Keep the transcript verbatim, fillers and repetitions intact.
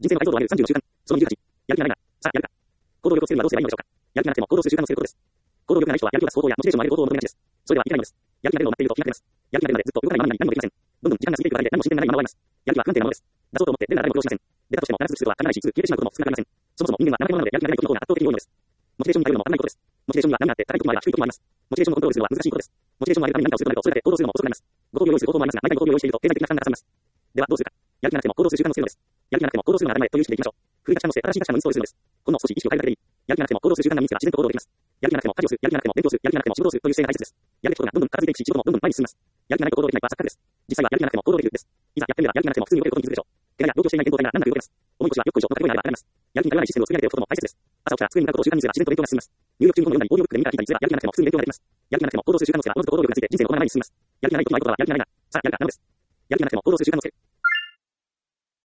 人生の解像度あるさんじゅうの習慣。そのにじゅうはち。やる気がないな。さあ、やるか。行動力をつけるにはどうすればいいのでしょうか。やる気がなくても行動する習慣をつけることです。行動力がない人はやる気を出す行動やモチベーションを上げる行動を求めがちです。それではいけないのです。やる気が出るのを待っていると気が出ます。やる気が出るまでずっと動かないままになり何もできません。どんどん時間が過ぎていくだけで何も進展がないまま終わります。やる気は不安定なものです。出そうと思って出るなら誰も苦労しません。出たとしてもならずすることは限らないし、すぐ消えてしまうことも少なくありません。そもそも人間は生意気者なのでやる気がない時の方が圧倒的に多いのです。モチベーションに頼るのもわからないことです。モチベーションには波があって高い時もあれば低い時もあります。モチベーションをコントロールするのは難しいことです。モチベーションを上げるために何かをするとなると、それだけ行動するのも遅くなります。ご褒美を用意する方法もありますが、毎回ご褒美を用意していると経済的な負担がかさみます。ではどうするか。やる気がなくても行動する習慣をつけるのです。やる気がなくても行動するのが当たり前という意識でいきましょう。古い価値観を捨て新しい価値観をインストールするのです。ほんの少し意識を変えるだけでいい。やる気がなくても行動する習慣が身につけば自然と行動できます。やる気がなくても家事をする、やる気がなくても勉強する、やる気がなくても仕事をするという姿勢が大切です。やるべきことがどんどん片付いていくし、仕事もどんどん前に進みます。やる気がないと行動できないは錯覚です。実際はやる気がなくても行動できるです。いざやってみればやる気がなくても普通に動けることに気づくでしょう。怪我や同居していない健康体が何だか動けます。重い腰はよっこ以上の掛け声があれば上がります。やる気に頼らないシステムを作り上げておくことも大切です。朝起きたら机に向かうことを習慣にすれば自然と勉強が進みます。入力中に本を読んだり、オーディオブックで耳から聞いたりすればやる気がなくても普通に勉強ができます。やる気がなくても行動する習慣をつけばおのずと行動力がついて人生のこのまま前に進みます。やる気がない時の合言葉はやる気がないな。さあ、やるかなのです。やる気がなくても行動する習慣をつける。